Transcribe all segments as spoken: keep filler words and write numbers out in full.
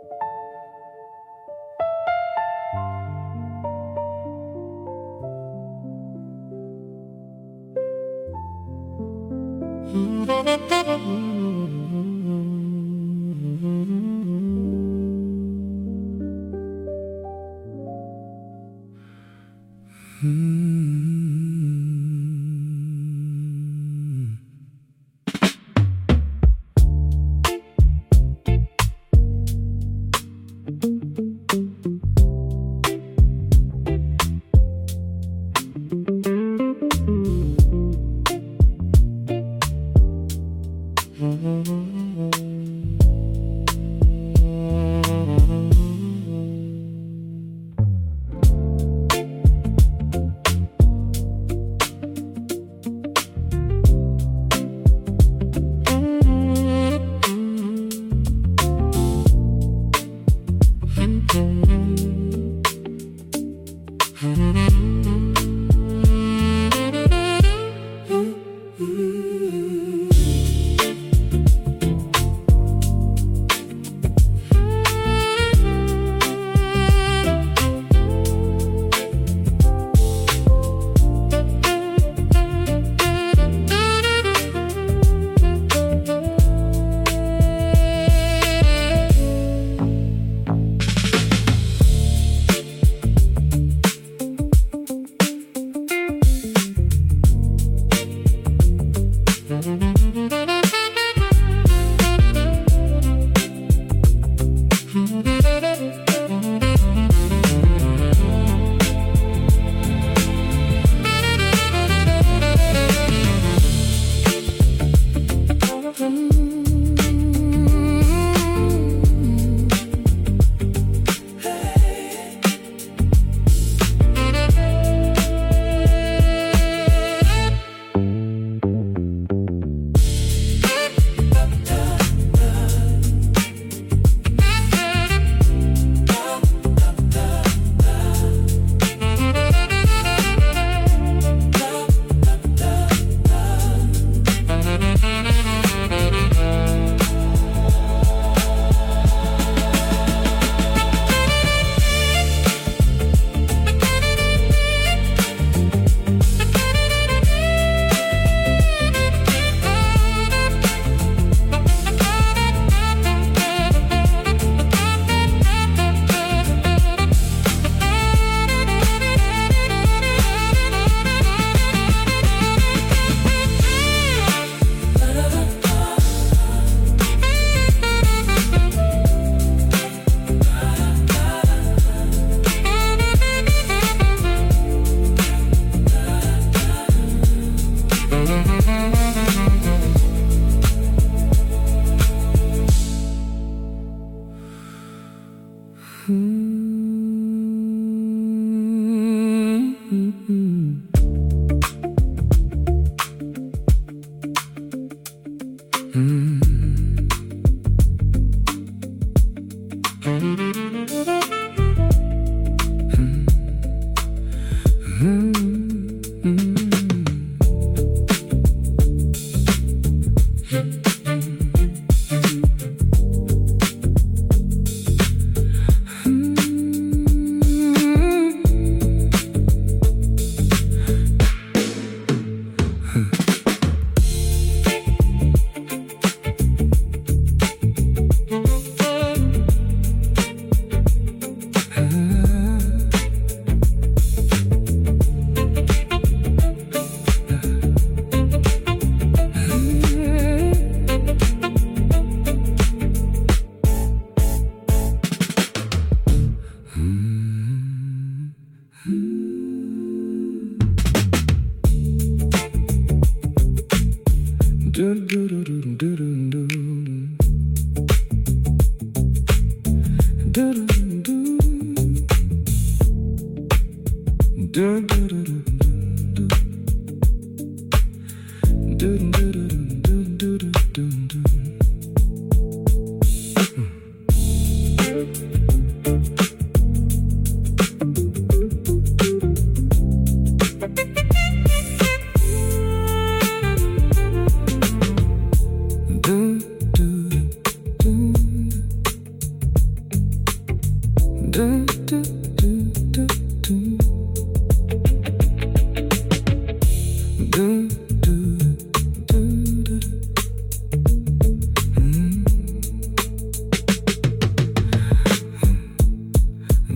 Mm-hmm.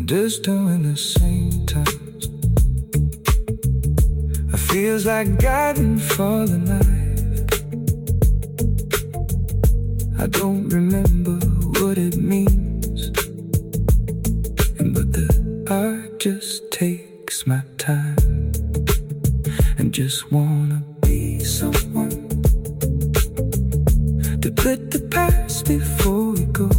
just doing the same times. I feels like guiding for the knife. I don't remember what it means, but the art just takes my time, and just wanna be someone to put the past before we go,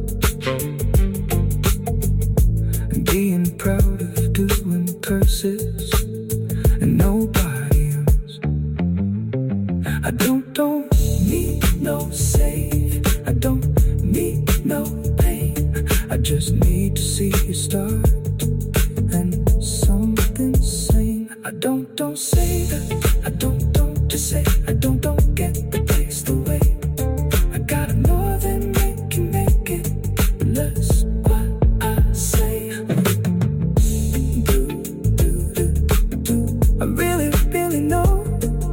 and being proud of doing curses and nobody else. I don't, don't need no save, I don't need no pain. I just need to see you start and something sane. I don't, don't say that, I don't, don't just say I don't, don't get the taste away. I gotta more than make you make it, that's what I say. Do, do, do, do. I really, really know.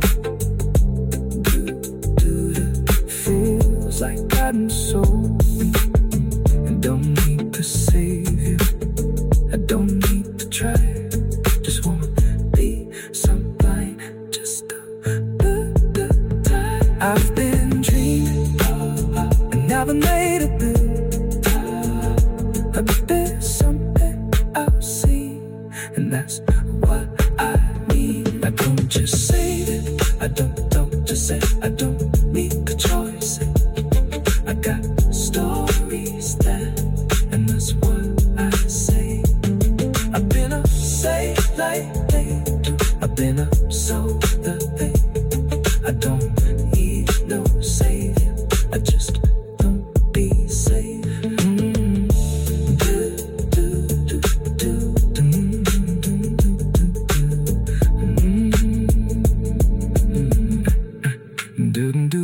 Do, do, do. Feels like gotten so weak, and don't need to save you, I don't need to try. Just wanna be somebody, just a the time. I've been dreaming, and never made a bit. A bit something I've seen, and that's what I mean. I don't just say it, I don't, don't just say I don't need the choice. I got stories that, and that's what I say. I've been up say lately, I've been up so the pain. I don't need no savior, I just don't be safe. Mm. Do, do, do, do, do, mm, do, do, do, do, mm, do, do,